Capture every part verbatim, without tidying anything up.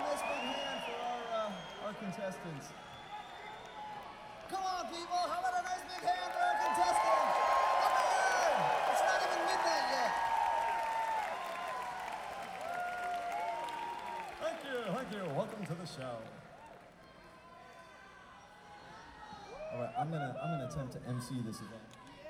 nice big hand for our, uh, our contestants. Come on, people. How about a nice big hand for our contestants? Come on. It's not even midnight yet. Thank you. Thank you. Welcome to the show. All right, I'm gonna I'm gonna attempt to M C this event.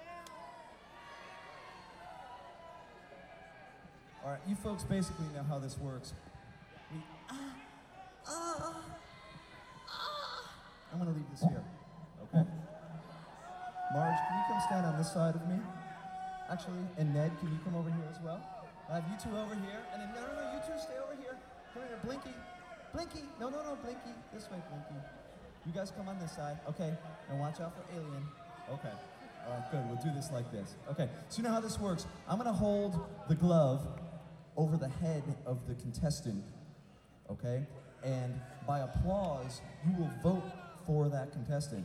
All right, you folks basically know how this works. We, ah, ah, ah. I'm gonna leave this here, okay? Marge, can you come stand on this side of me? Actually, and Ned, can you come over here as well? I have you two over here, and then no, no, no, you two stay over here. Come here, Blinky, Blinky. No, no, no, Blinky. This way, Blinky. You guys come on this side, okay? And watch out for Alien. Okay. All right, good. We'll do this like this. Okay. So you know how this works. I'm gonna hold the glove over the head of the contestant, okay? And by applause, you will vote for that contestant.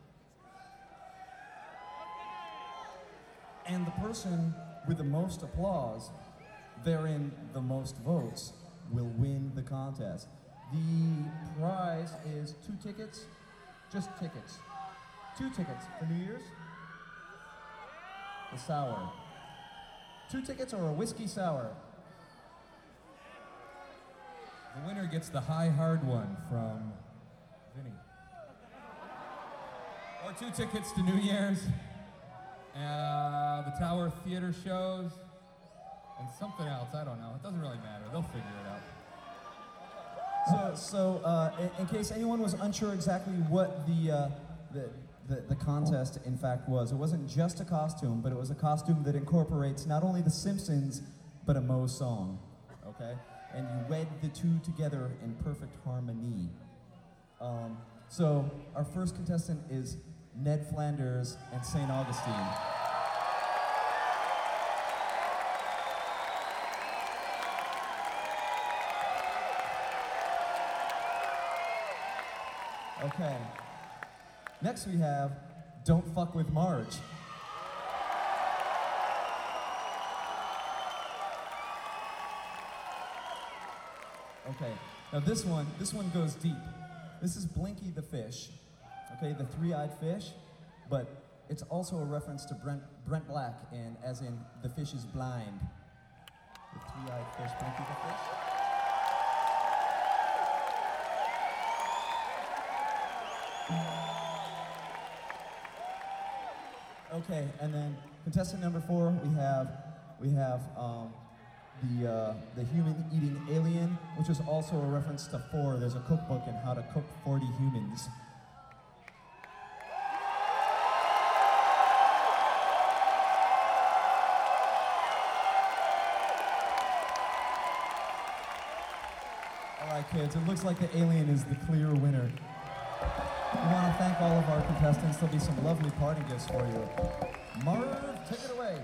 And the person with the most applause, therein the most votes, will win the contest. The prize is two tickets, just tickets. Two tickets for New Year's. The sour. Two tickets or a whiskey sour. The winner gets the high hard one from Vinny. Or two tickets to New Year's, uh, the Tower Theater shows, and something else, I don't know. It doesn't really matter, they'll figure it So, out. so uh, in, in case anyone was unsure exactly what the, uh, the, the, the contest in fact was, it wasn't just a costume, but it was a costume that incorporates not only The Simpsons, but a Moe song, okay? And you wed the two together in perfect harmony. Um, so our first contestant is Ned Flanders and Saint Augustine. Okay. Next we have Don't Fuck With Marge. Okay, now this one, this one goes deep. This is Blinky the fish, okay, the three-eyed fish, but it's also a reference to Brent, Brent Black, and as in the fish is blind. The three-eyed fish, Blinky the fish. Okay, and then contestant number four, we have, we have, um, The, uh, the human-eating alien, which is also a reference to four. There's a cookbook in how to cook forty humans. All right, kids, it looks like the alien is the clear winner. We want to thank all of our contestants. There'll be some lovely party gifts for you. Marv, take it away.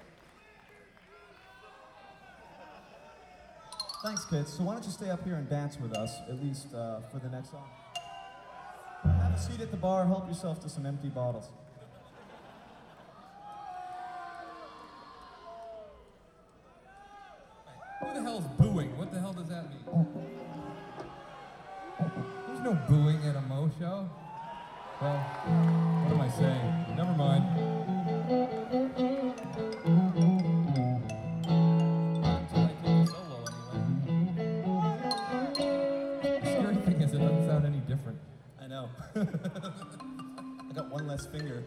Thanks, kids. So why don't you stay up here and dance with us, at least uh, for the next song. Have a seat at the bar, help yourself to some empty bottles. Who the hell's booing? What the hell does that mean? There's no booing at a Moe show. Well, what am I saying? Never mind. Different. I know. I got one less finger.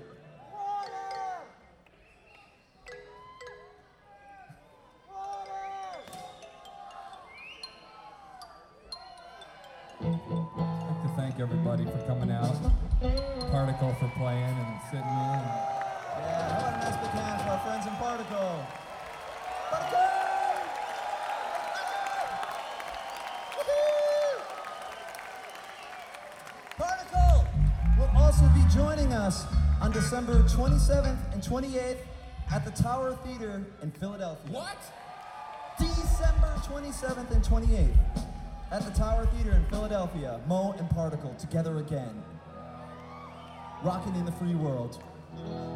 I'd like to thank everybody for coming out. Particle for playing and sitting in. Yeah, how about a nice big hand for our friends in Particle? Particle! Particle will also be joining us on December twenty-seventh and twenty-eighth at the Tower Theater in Philadelphia. What? December twenty-seventh and twenty-eighth at the Tower Theater in Philadelphia. Moe and Particle together again. Rocking in the free world.